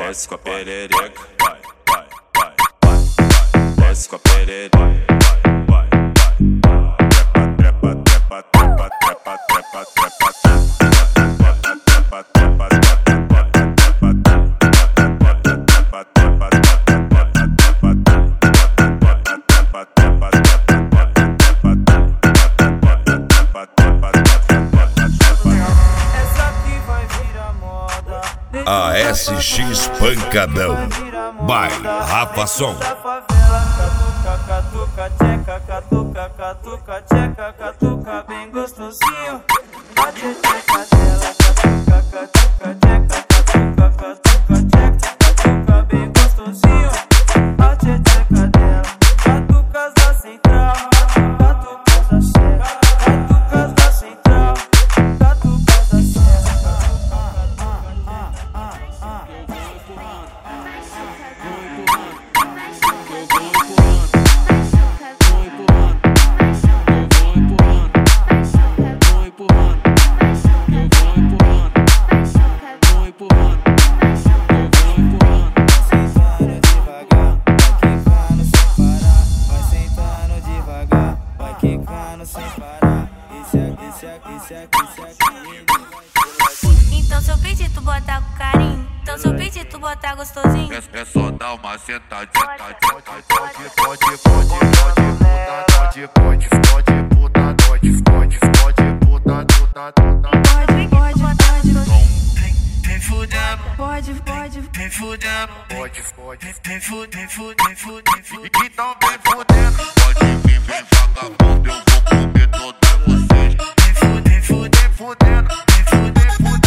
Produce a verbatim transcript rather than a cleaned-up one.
desce com a perereca, vai, vai, vai, vai, desce com a perereca, vai, vai, vai, trepa, trepa, trepa, trepa, trepa, trepa, trepa, trepa, trepa, A S X Pancadão by Rafa Som. Catuca, catuca, tcheca, catuca, catuca, tcheca, catuca, bem gostosinho. Bate a tcheca dela, catuca, catuca, tcheca, catuca, catuca, tcheca, catuca, bem gostosinho. Bate a tcheca dela, catucas da central, catucas da serra, catucas da central, catucas da serra. Então se eu pedir tu botar com carinho, então se eu pedir tu botar gostosinho, é, é só dar uma sentadinha, pode, pode, pode, pode, pode, pode, pode, pode, puta, pode, pode, pode, puta, puta, puta, pode, pode, pode, vem, vem fudendo, pode, pode, vem fudendo, pode, pode, vem fudendo, vem fudendo, vem fudendo, então vem fudendo, pode vir, vem vagabundo, eu vou comer todas vocês, vem fudendo, vem fudendo, vem fudendo, vem fudendo.